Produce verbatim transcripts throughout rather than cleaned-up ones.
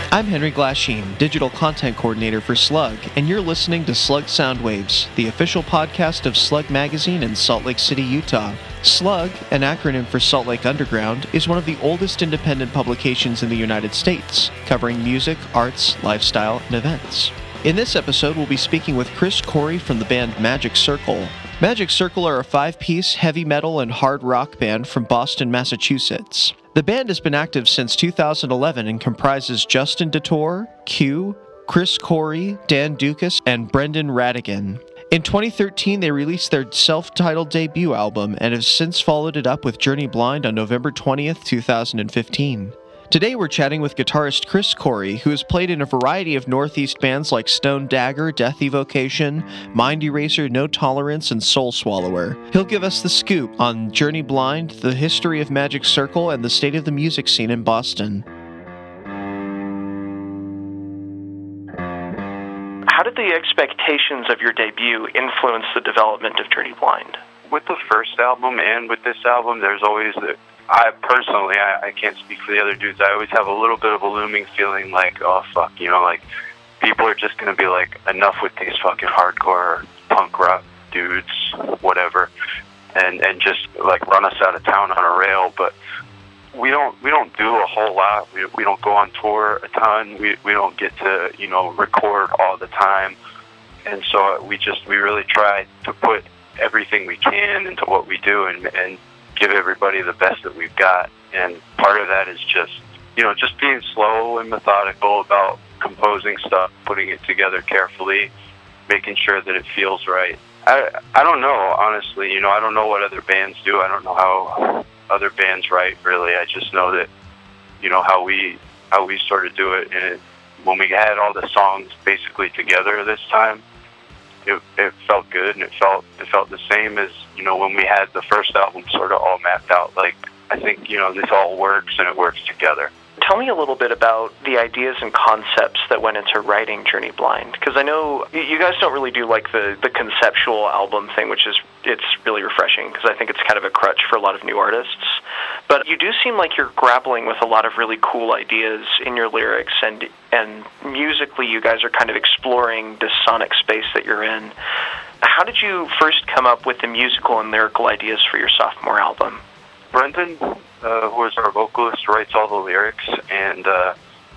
I'm Henry Glasheen, Digital Content Coordinator for Slug, and you're listening to Slug Soundwaves, the official podcast of Slug Magazine in Salt Lake City, Utah. Slug, an acronym for Salt Lake Underground, is one of the oldest independent publications in the United States, covering music, arts, lifestyle, and events. In this episode, we'll be speaking with Chris Corey from the band Magic Circle. Magic Circle are a five-piece heavy metal and hard rock band from Boston, Massachusetts. The band has been active since two thousand eleven and comprises Justin DeTore, Q, Chris Corey, Dan Dukas, and Brendan Radigan. In twenty thirteen, they released their self-titled debut album and have since followed it up with Journey Blind on November twentieth, two thousand fifteen. Today we're chatting with guitarist Chris Corey, who has played in a variety of Northeast bands like Stone Dagger, Death Evocation, Mind Eraser, No Tolerance, and Soul Swallower. He'll give us the scoop on Journey Blind, the history of Magic Circle, and the state of the music scene in Boston. How did the expectations of your debut influence the development of Journey Blind? With the first album and with this album, there's always the I personally, I, I can't speak for the other dudes, I always have a little bit of a looming feeling like, oh fuck, you know, like, people are just going to be like, enough with these fucking hardcore punk rock dudes, whatever, and and just like run us out of town on a rail. But we don't we don't do a whole lot. We we don't go on tour a ton. We we don't get to, you know, record all the time, and so we just we really try to put everything we can into what we do and and. give everybody the best that we've got. And part of that is just, you know, just being slow and methodical about composing stuff, putting it together carefully, making sure that it feels right. I I don't know, honestly, you know, I don't know what other bands do. I don't know how other bands write, really. I just know that, you know, how we how we sort of do it. And it, when we had all the songs basically together this time, It, it felt good, and it felt it felt the same as, you know, when we had the first album sort of all mapped out. Like, I think, you know, this all works, and it works together. Tell me a little bit about the ideas and concepts that went into writing Journey Blind, because I know you guys don't really do like the, the conceptual album thing, which is, it's really refreshing, because I think it's kind of a crutch for a lot of new artists. But you do seem like you're grappling with a lot of really cool ideas in your lyrics, and and musically you guys are kind of exploring this sonic space that you're in. How did you first come up with the musical and lyrical ideas for your sophomore album? Brendan, uh, who is our vocalist, writes all the lyrics, and uh,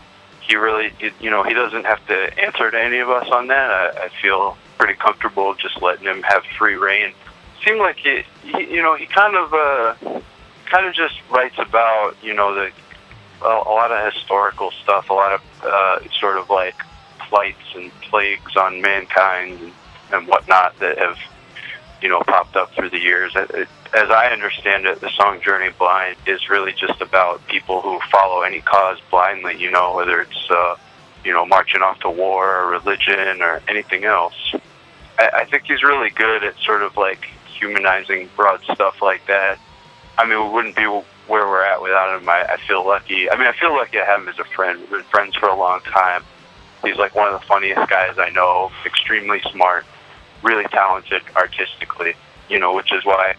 he really, you know, he doesn't have to answer to any of us on that. I, I feel pretty comfortable just letting him have free reign. Seemed like he, he you know, he kind of, uh, kind of just writes about, you know, the a, a lot of historical stuff, a lot of uh, sort of like plights and plagues on mankind and, and whatnot that have, you know, popped up through the years. It, it, as I understand it, the song Journey Blind is really just about people who follow any cause blindly, you know, whether it's, uh, you know, marching off to war or religion or anything else. I, I think he's really good at sort of like humanizing broad stuff like that. I mean, we wouldn't be where we're at without him. I, I feel lucky. I mean, I feel lucky to have him as a friend. We've been friends for a long time. He's like one of the funniest guys I know, extremely smart, really talented artistically, you know, which is why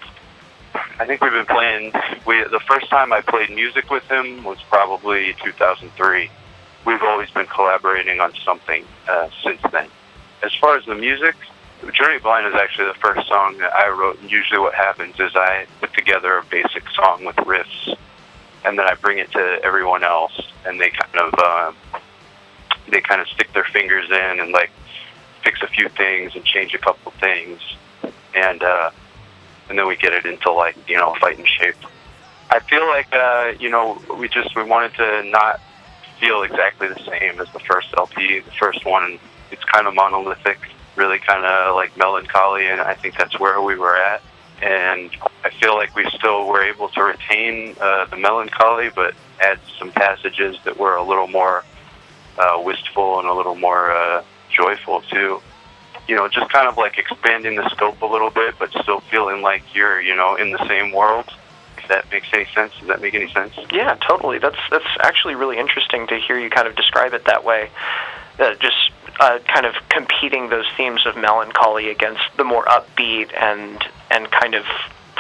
I think we've been playing, we, the first time I played music with him was probably two thousand three. We've always been collaborating on something uh, since then. As far as the music, Journey Blind is actually the first song that I wrote, and usually what happens is I put together a basic song with riffs, and then I bring it to everyone else, and they kind of, uh, they kind of stick their fingers in and like fix a few things and change a couple things, and uh, and then we get it into like, you know, fighting shape. I feel like uh, you know, we just we wanted to not feel exactly the same as the first L P. The first one, it's kind of monolithic, really kind of like melancholy, and I think that's where we were at. And I feel like we still were able to retain uh, the melancholy, but add some passages that were a little more uh, wistful and a little more uh, joyful too. You know, just kind of like expanding the scope a little bit, but still feeling like you're, you know, in the same world. If that makes any sense. Does that make any sense? Yeah, totally. That's that's actually really interesting to hear you kind of describe it that way. Uh, just uh, kind of competing those themes of melancholy against the more upbeat and and kind of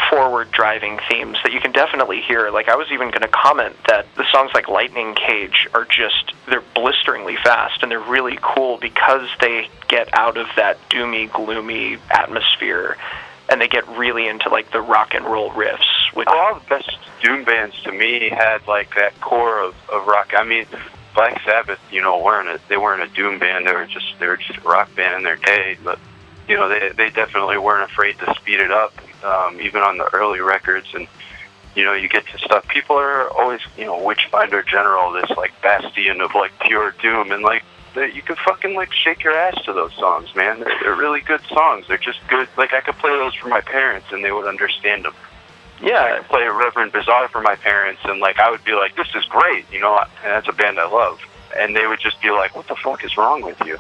forward driving themes that you can definitely hear. Like, I was even going to comment that the songs like Lightning Cage are just, they're blisteringly fast, and they're really cool because they get out of that doomy, gloomy atmosphere, and they get really into, like, the rock and roll riffs. Which... All the best doom bands, to me, had, like, that core of, of rock. I mean, Black Sabbath, you know, weren't a, they weren't a doom band. They were just, they were just a rock band in their day, but, you know, they they definitely weren't afraid to speed it up, um, even on the early records. And, you know, you get to stuff. People are always, you know, Witchfinder General, this, like, bastion of, like, pure doom. And, like, they, you can fucking, like, shake your ass to those songs, man. They're, they're really good songs. They're just good. Like, I could play those for my parents, and they would understand them. Yeah. I could play Reverend Bizarre for my parents, and, like, I would be like, this is great, you know, and that's a band I love. And they would just be like, what the fuck is wrong with you?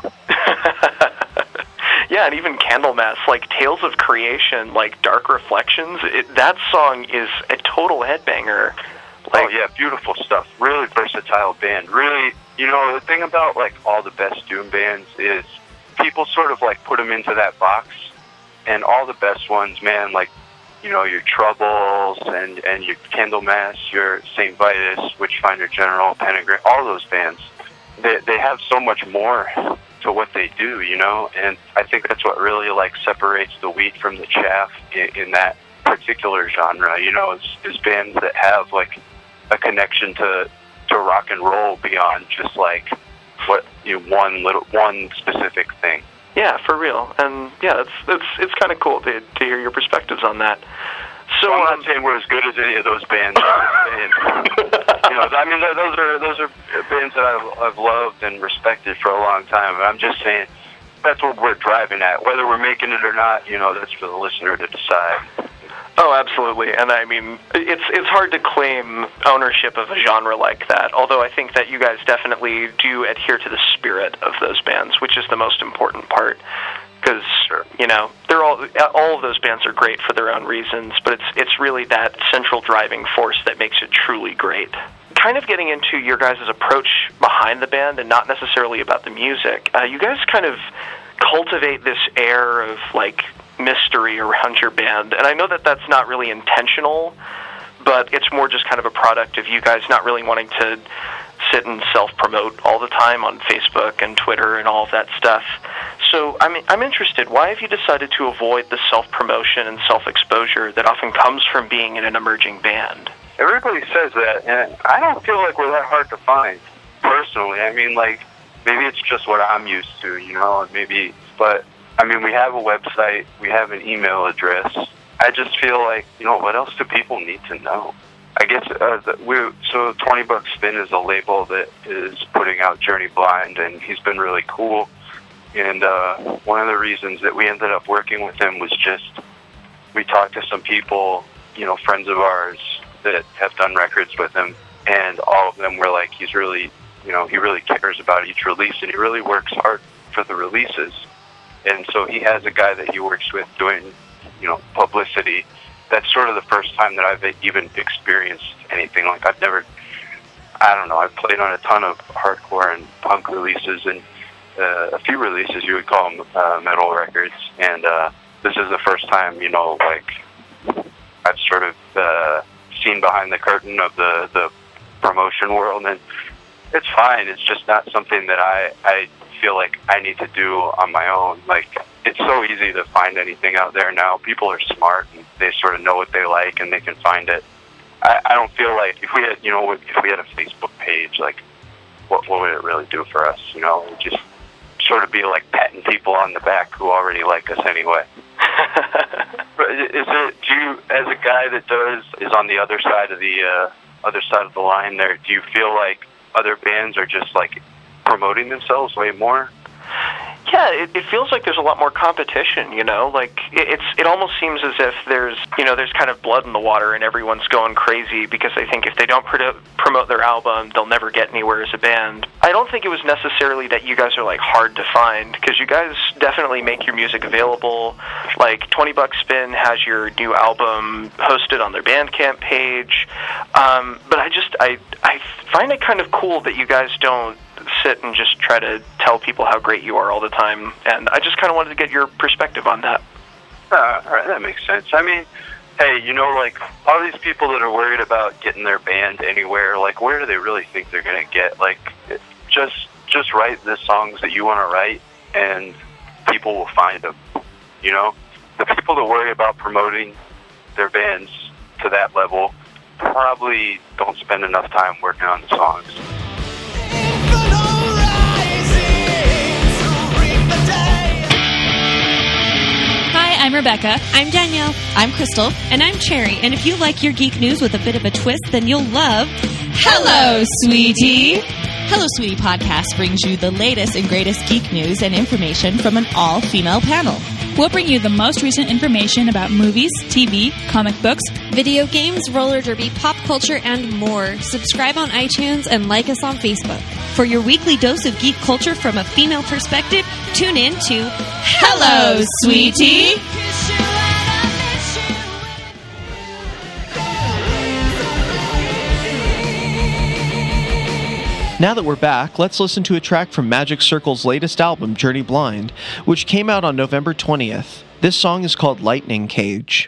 Yeah, and even Candlemass, like Tales of Creation, like Dark Reflections, it, that song is a total headbanger. Like, oh, yeah, beautiful stuff. Really versatile band. Really, you know, the thing about, like, all the best doom bands is people sort of, like, put them into that box, and all the best ones, man, like, you know, your Troubles and, and your Candlemass, your Saint Vitus, Witchfinder General, Pentagram, all those bands, they, they have so much more to what they do, you know, and I think that's what really, like, separates the wheat from the chaff in, in that particular genre, you know, is, is bands that have, like, a connection to, to rock and roll beyond just, like, what, you know, one little, one specific thing. Yeah, for real. And, yeah, it's, it's, it's kind of cool to, to hear your perspectives on that. So, well, I'm um, not saying we're as good as any of those bands. You know, I mean, those are those are bands that I've, I've loved and respected for a long time. I'm just saying that's what we're driving at. Whether we're making it or not, you know, that's for the listener to decide. Oh, absolutely. And I mean, it's it's hard to claim ownership of a genre like that, although I think that you guys definitely do adhere to the spirit of those bands, which is the most important part. Because, you know, they're all all of those bands are great for their own reasons, but it's it's really that central driving force that makes it truly great. Kind of getting into your guys' approach behind the band and not necessarily about the music, uh, you guys kind of cultivate this air of, like, mystery around your band. And I know that that's not really intentional, but it's more just kind of a product of you guys not really wanting to sit and self-promote all the time on Facebook and Twitter and all of that stuff. So I'm, I'm interested, why have you decided to avoid the self-promotion and self-exposure that often comes from being in an emerging band? Everybody says that, and I don't feel like we're that hard to find, personally. I mean, like, maybe it's just what I'm used to, you know, and maybe, but, I mean, we have a website, we have an email address. I just feel like, you know, what else do people need to know? I guess, uh, the, we so twenty Buck Spin is a label that is putting out Journey Blind, and he's been really cool. And uh, one of the reasons that we ended up working with him was just, we talked to some people, you know, friends of ours that have done records with him, and all of them were like, he's really, you know, he really cares about each release, and he really works hard for the releases. And so he has a guy that he works with doing, you know, publicity. That's sort of the first time that I've even experienced anything. Like, I've never, I don't know, I've played on a ton of hardcore and punk releases, and uh, a few releases, you would call them uh, metal records. And uh, this is the first time, you know, like, I've sort of uh, seen behind the curtain of the, the promotion world. And it's fine. It's just not something that I, I feel like I need to do on my own. Like, it's so easy to find anything out there now. People are smart, and they sort of know what they like, and they can find it. I, I don't feel like if we had, you know, if we had a Facebook page, like, what, what would it really do for us? You know, it would just sort of be like patting people on the back who already like us anyway. But is it, do you, as a guy that does, is on the other side of the, uh, other side of the line there, do you feel like other bands are just, like, promoting themselves way more? Yeah, it, it feels like there's a lot more competition, you know? Like, it, it's it almost seems as if there's, you know, there's kind of blood in the water and everyone's going crazy because they think if they don't pro- promote their album, they'll never get anywhere as a band. I don't think it was necessarily that you guys are, like, hard to find, because you guys definitely make your music available. Like, twenty Buck Spin has your new album hosted on their Bandcamp page. Um, but I just, I, I find it kind of cool that you guys don't sit and just try to tell people how great you are all the time, and I just kind of wanted to get your perspective on that. Uh, all right, that makes sense. I mean, hey, you know, like, all these people that are worried about getting their band anywhere, like, where do they really think they're going to get? Like, just just write the songs that you want to write, and people will find them, you know? The people that worry about promoting their bands to that level probably don't spend enough time working on the songs. I'm Rebecca. I'm Danielle. I'm Crystal. And I'm Cherry. And if you like your geek news with a bit of a twist, then you'll love Hello, Sweetie. Hello, Sweetie podcast brings you the latest and greatest geek news and information from an all-female panel. We'll bring you the most recent information about movies, T V, comic books, video games, roller derby, pop culture, and more. Subscribe on iTunes and like us on Facebook. For your weekly dose of geek culture from a female perspective, tune in to Hello, Sweetie. Now that we're back, let's listen to a track from Magic Circle's latest album, Journey Blind, which came out on November twentieth. This song is called Lightning Cage.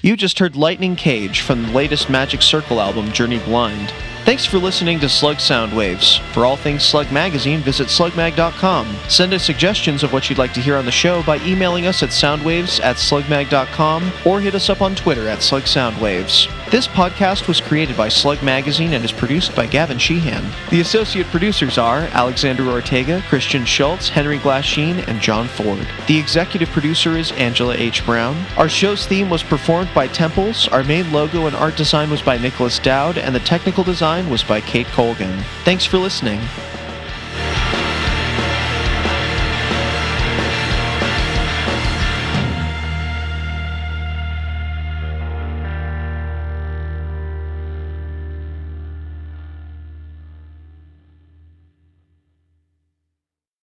You just heard Lightning Cage from the latest Magic Circle album, Journey Blind. Thanks for listening to Slug Soundwaves. For all things Slug Magazine, visit slug mag dot com. Send us suggestions of what you'd like to hear on the show by emailing us at soundwaves at slug mag dot com or hit us up on Twitter at Slug Soundwaves. This podcast was created by Slug Magazine and is produced by Gavin Sheehan. The associate producers are Alexander Ortega, Christian Schultz, Henry Glasheen, and John Ford. The executive producer is Angela H. Brown. Our show's theme was performed by Temples, our main logo and art design was by Nicholas Dowd, and the technical design was by Kate Colgan. Thanks for listening.